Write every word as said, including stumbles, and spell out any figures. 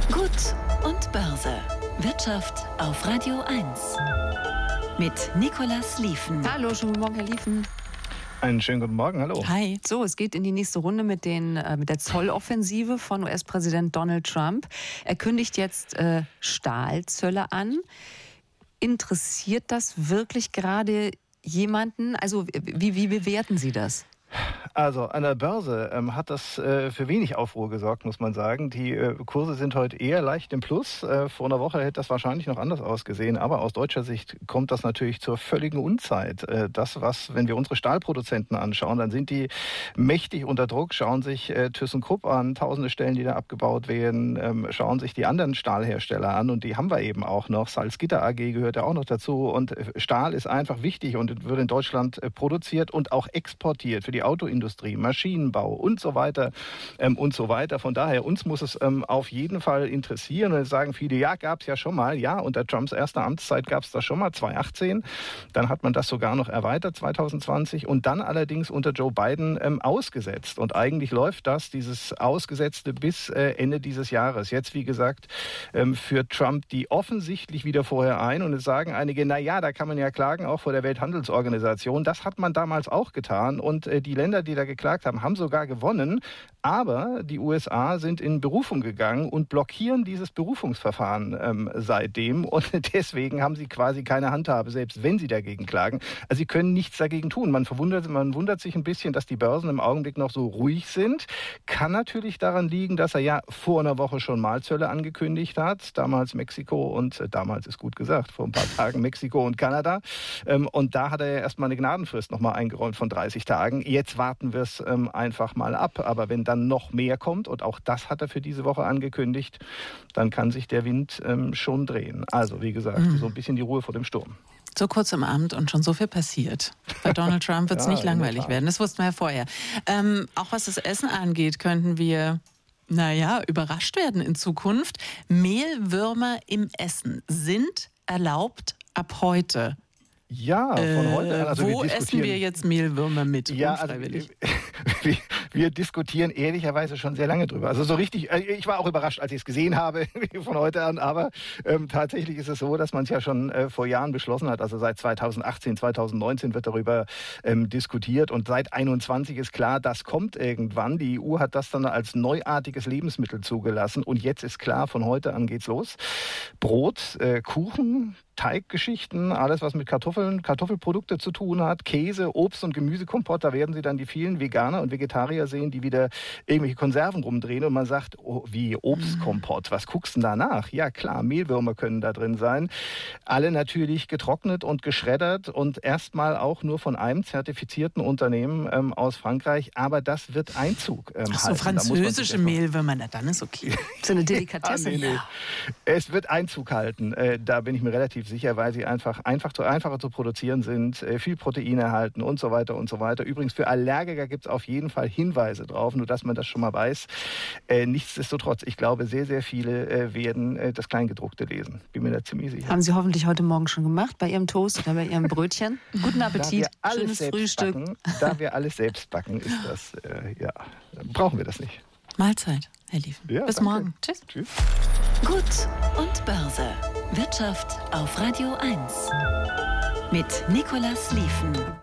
Gut und Börse. Wirtschaft auf Radio eins. Mit Nicolas Lieven. Hallo, schönen guten Morgen, Herr Lieven. Einen schönen guten Morgen, hallo. Hi. So, es geht in die nächste Runde mit, den, äh, mit der Zolloffensive von U S-Präsident Donald Trump. Er kündigt jetzt äh, Stahlzölle an. Interessiert das wirklich gerade jemanden? Also wie, wie bewerten Sie das? Also an der Börse ähm, hat das äh, für wenig Aufruhr gesorgt, muss man sagen. Die äh, Kurse sind heute eher leicht im Plus. Äh, vor einer Woche hätte das wahrscheinlich noch anders ausgesehen. Aber aus deutscher Sicht kommt das natürlich zur völligen Unzeit. Äh, das, was, wenn wir unsere Stahlproduzenten anschauen, dann sind die mächtig unter Druck. Schauen sich äh, ThyssenKrupp an, tausende Stellen, die da abgebaut werden. Ähm, schauen sich die anderen Stahlhersteller an. Und die haben wir eben auch noch. Salzgitter A G gehört ja auch noch dazu. Und äh, Stahl ist einfach wichtig und wird in Deutschland äh, produziert und auch exportiert für die Autoindustrie, Maschinenbau und so weiter ähm, und so weiter. Von daher, uns muss es ähm, auf jeden Fall interessieren. Und jetzt sagen viele, ja, gab es ja schon mal. Ja, unter Trumps erster Amtszeit gab es das schon mal, zweitausendachtzehn. Dann hat man das sogar noch erweitert, zwanzig zwanzig. Und dann allerdings unter Joe Biden ähm, ausgesetzt. Und eigentlich läuft das, dieses Ausgesetzte, bis äh, Ende dieses Jahres. Jetzt, wie gesagt, ähm, führt Trump die offensichtlich wieder vorher ein. Und jetzt sagen einige, na ja, da kann man ja klagen, auch vor der Welthandelsorganisation. Das hat man damals auch getan. Und äh, die Länder, die da geklagt haben, haben sogar gewonnen. Aber die U S A sind in Berufung gegangen und blockieren dieses Berufungsverfahren ähm, seitdem. Und deswegen haben sie quasi keine Handhabe, selbst wenn sie dagegen klagen. Also sie können nichts dagegen tun. Man verwundert, man wundert sich ein bisschen, dass die Börsen im Augenblick noch so ruhig sind. Kann natürlich daran liegen, dass er ja vor einer Woche schon Mahlzölle angekündigt hat. Damals Mexiko und, äh, damals ist gut gesagt, vor ein paar Tagen Mexiko und Kanada. Ähm, und da hat er ja erstmal eine Gnadenfrist nochmal eingeräumt von dreißig Tagen. Jetzt warten wir es ähm, einfach mal ab. Aber wenn dann noch mehr kommt, und auch das hat er für diese Woche angekündigt, dann kann sich der Wind ähm, schon drehen. Also wie gesagt, mhm. so ein bisschen die Ruhe vor dem Sturm. So kurz im Amt und schon so viel passiert. Bei Donald Trump wird es ja, nicht langweilig werden, das wussten wir ja vorher. Ähm, auch was das Essen angeht, könnten wir, naja, überrascht werden in Zukunft. Mehlwürmer im Essen sind erlaubt ab heute. Ja, von heute an. Also wo wir essen wir jetzt Mehlwürmer mit? Ja, also wir, wir, wir diskutieren ehrlicherweise schon sehr lange drüber. Also so richtig, ich war auch überrascht, als ich es gesehen habe von heute an, aber ähm, tatsächlich ist es so, dass man es ja schon äh, vor Jahren beschlossen hat. Also seit zweitausendachtzehn, zweitausendneunzehn wird darüber ähm, diskutiert und seit einundzwanzig ist klar, das kommt irgendwann. Die E U hat das dann als neuartiges Lebensmittel zugelassen und jetzt ist klar, von heute an geht's los. Brot, äh, Kuchen, Teiggeschichten, alles was mit Kartoffeln, Kartoffelprodukte zu tun hat, Käse, Obst- und Gemüsekompott, da werden Sie dann die vielen Veganer und Vegetarier sehen, die wieder irgendwelche Konserven rumdrehen und man sagt, oh, wie Obstkompott, was guckst du denn da nach? Ja klar, Mehlwürmer können da drin sein. Alle natürlich getrocknet und geschreddert und erstmal auch nur von einem zertifizierten Unternehmen ähm, aus Frankreich, aber das wird Einzug ähm, Ach so, halten. französische Mehlwürmer, na dann ist okay. So eine Delikatesse. ja, nee, nee. Es wird Einzug halten, äh, da bin ich mir relativ sicher, weil sie einfach, einfach zu, einfacher zu produzieren sind, äh, viel Protein erhalten und so weiter und so weiter. Übrigens für Allergiker gibt es auf jeden Fall Hinweise drauf, nur dass man das schon mal weiß. Äh, nichtsdestotrotz, ich glaube, sehr, sehr viele äh, werden äh, das Kleingedruckte lesen. Bin mir da ziemlich sicher. Haben Sie hoffentlich heute Morgen schon gemacht, bei Ihrem Toast oder bei Ihrem Brötchen? Guten Appetit, schönes Frühstück. Backen, da wir alles selbst backen, ist das, äh, ja, brauchen wir das nicht. Mahlzeit, Herr Lieven. Ja, bis danke. Morgen. Tschüss. Tschüss. Gut und Börse. Wirtschaft auf Radio eins. Mit Nicolas Lieven.